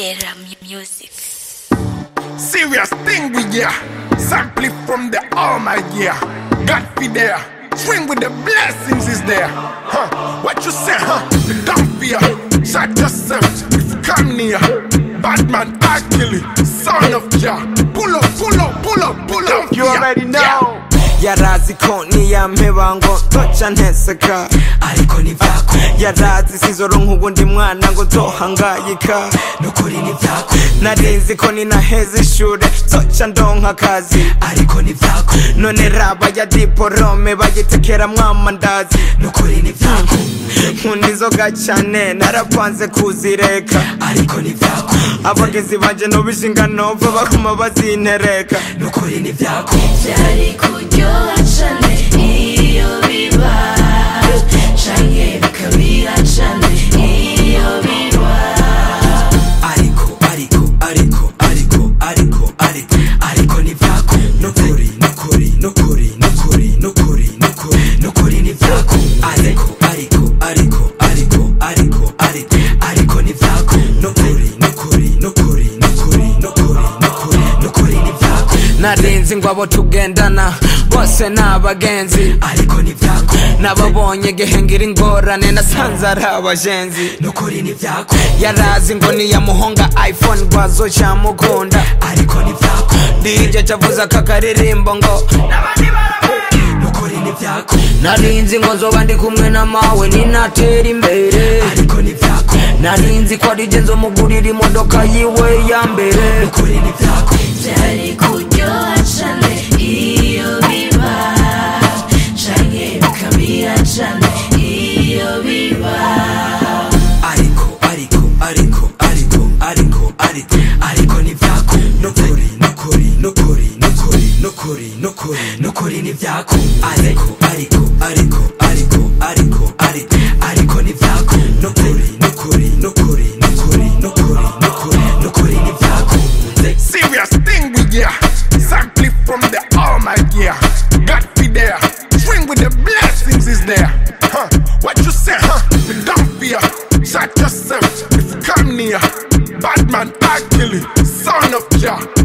Era music. Serious thing we yeah. Sample from the Almighty yeah. God be there. Swing with the blessings is there. What you say, Don't fear. Shut yourself if you come near. Batman, I kill it. Son of Jah. Pull up, pull up, pull up, pull up. You already know. Yeah. Yarazi koni ya mhebango tocha nteseka ariko ni vyako yarazi sizoronka ubundi mwana ngo tohangayika nukuri ni vyako narinzi ko ninaheze ishure tocha ndonka akazi ariko ni vyako none raba ya diporome bagitekera mwamandazi nukuri ni vyako nkunda inzoga cane narapanze kuzireka ariko ni vyako abagizi banje nobishinga nova bakuma bazintereka nukuri ni vyako Vyari kuryoha cane iyo biba canke bikabira cane iyo biba ariko ni vyako nukuri ni vyako ariko ni vyako nukuri ni vyako narinzi ngo abo tugendana bose n'abagenzi ariko ni vyako nababonye gehengera ingorane nasanze ari abajenzi nukuri ni vyako yarazi ngo niyamuhonga iPhone gwazo camukunda ariko ni vyako DJ cavuza kakaririmbo ngo nabandi barabera nukuri ni vyako narinzi ngo nzoba ndi kumwe na mawe ninatera imbere ariko ni vyako narinzi ko ari je nzomugurira imodoka yiwe ya mbere nukuri ni vyako Vyari kuryoha cane iyo biba canke bikabira cane iyo biba ariko ni vyako nukuri ni vyako ariko ni vyako nukuri ni vyako Serious thing we yeah. Sample from the Almighty yeah. God be there. Swing with the blessings is there. What you say, Don't fear. Shut yourself if you come near. Batman, I kill it. Son of Jah.